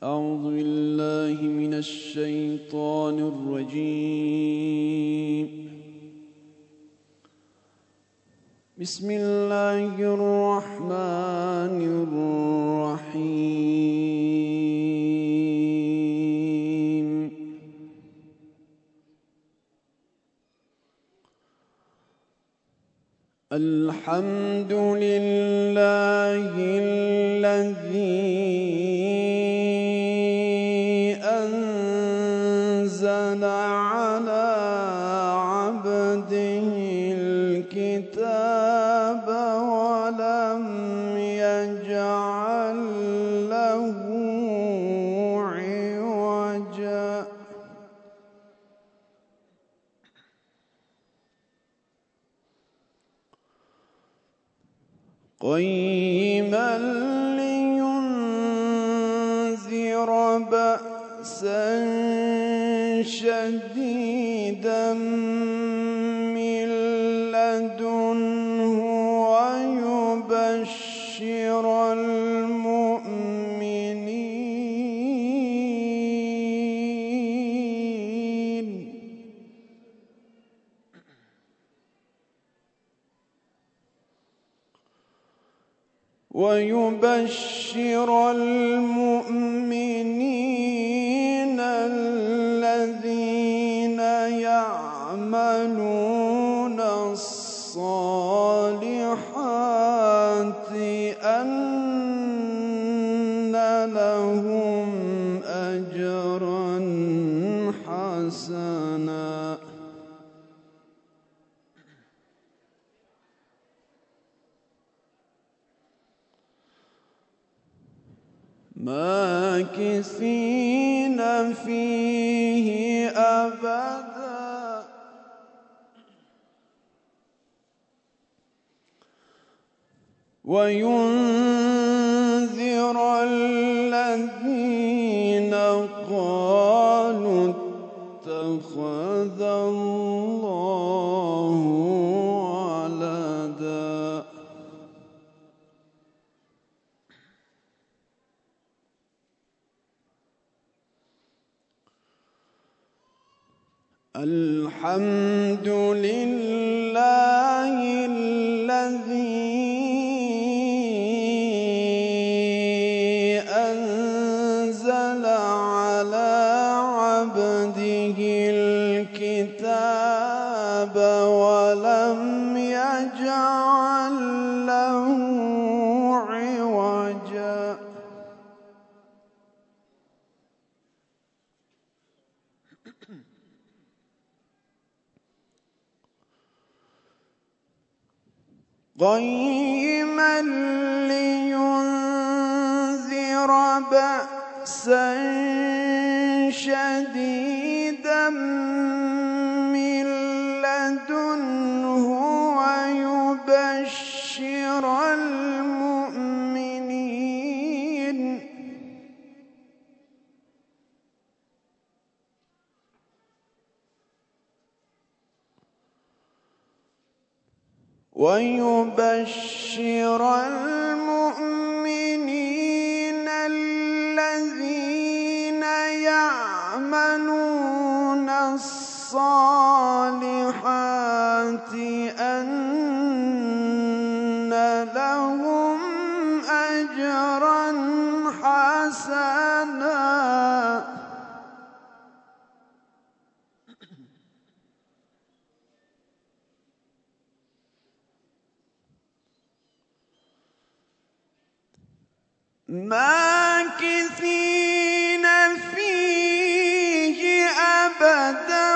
أعوذ بالله من الشيطان الرجيم. بسم الله الرحمن الرحيم. الحمد لله الذي أنزل على عبده الكتاب ولم يجعل له عوجا. قيما لينذر بأسا شديدا من لدنه ويبشر المؤمنين الذين يعملون الصالحات أن لهم أجرا حسنا ماكثين فيه أبدا وينذر الذين قالوا اتخذ الله ولدا. الحمد لله الذي أنزل على عبده الكتاب ولم يجعل له عوجا. قيما لينذر بأسا شديدا من لدنه ويبشر المؤمنين الذين يعملون الصالحات أن لهم أجرا حسنا ماكثين فيه أبدا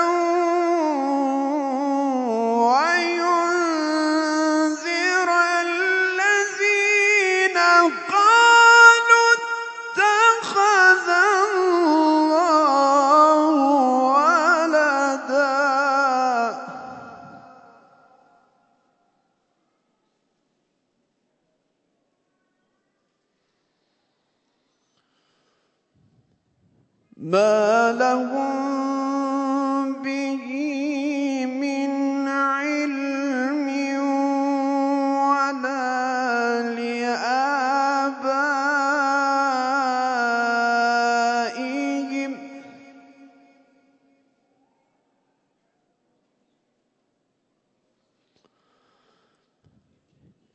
وينذر الذين قالوا اتخذ الله ولدا. ما لهم به من علم ولا لآبائهم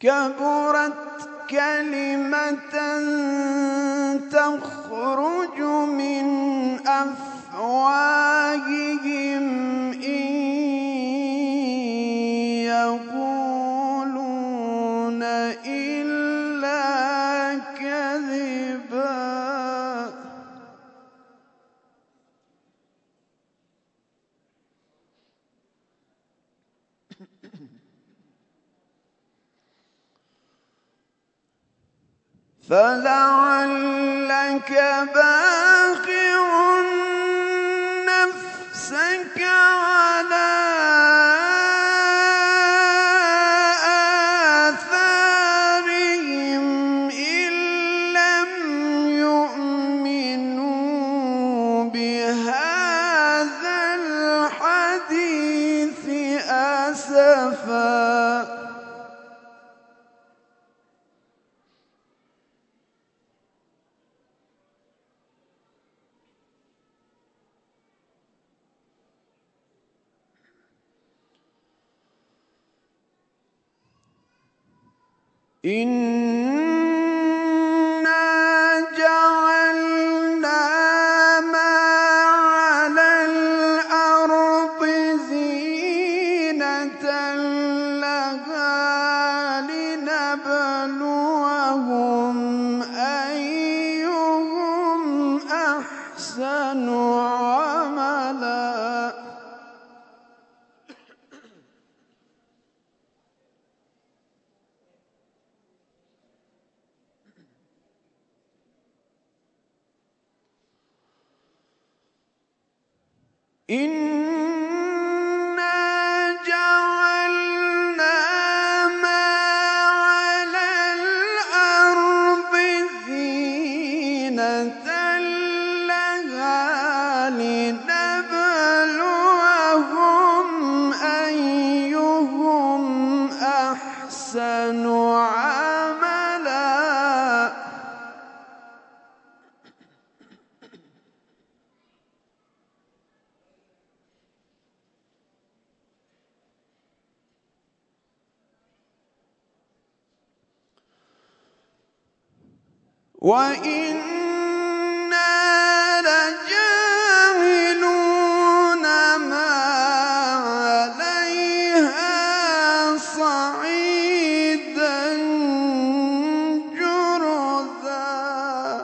كبرت كلمة تخرج من أفواههم إن يقولون إلا كذبا فلعلك باخع نفسك على آثارهم إن لم يؤمنوا بهذا الحديث أسفا إنا جعلنا ما على الأرض زينة لها لنبلوهم أيهم أحسن عملا إنا جعلنا ما على الأرض زينة لها لنبلوهم أيهم أحسن عملا وإنا لجاعلون ما عليها صعيدا جرذا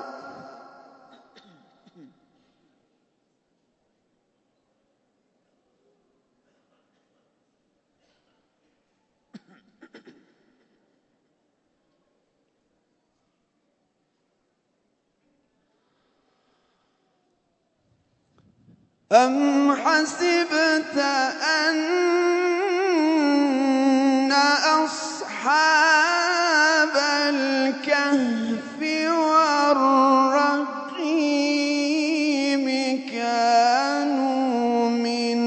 أم حسبت أن أصحاب الكهف والرقيم كانوا من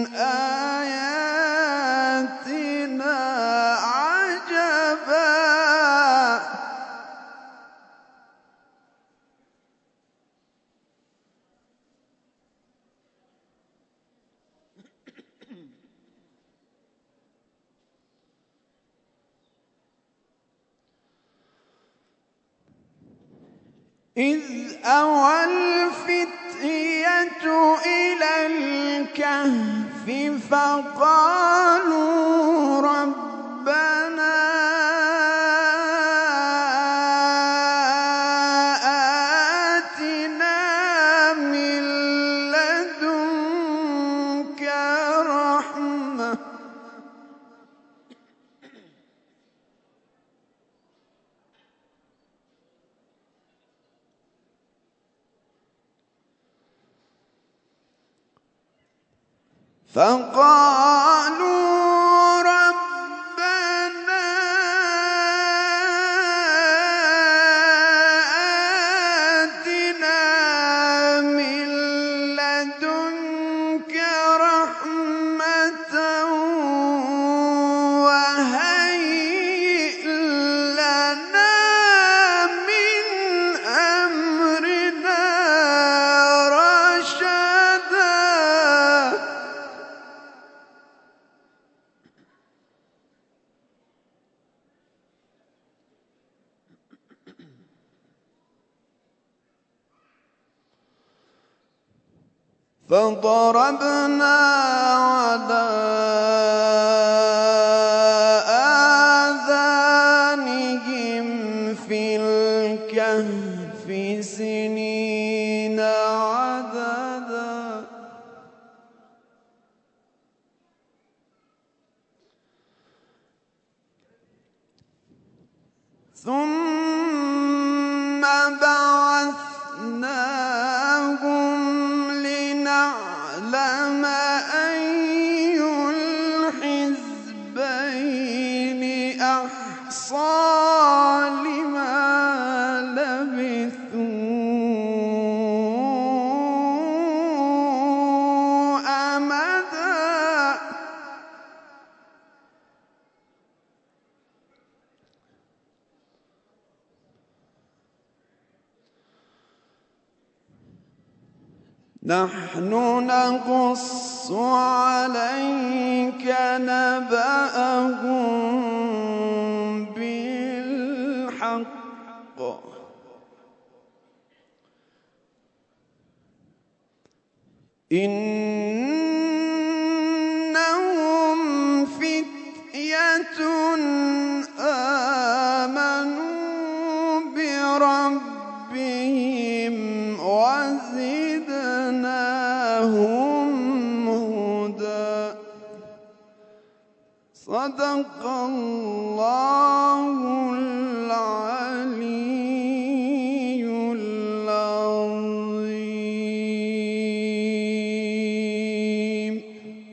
آياتنا عجبا إذ أوى الفتية إلى الكهف فقالوا ربنا آتنا من لدنك رحمة فقالوا ربنا آتنا من لدنك رحمة وهيئ لنا من أمرنا رشدا فضربنا على آذانهم في الكهف سنين عددا ثم بعثناهم لنعلم أي الحزبين أحصى لما لبثوا أمدا نحن نقص عليك نبأهم بالحق إنهم فتية آمنوا بربهم وزدناهم هدى صدق الله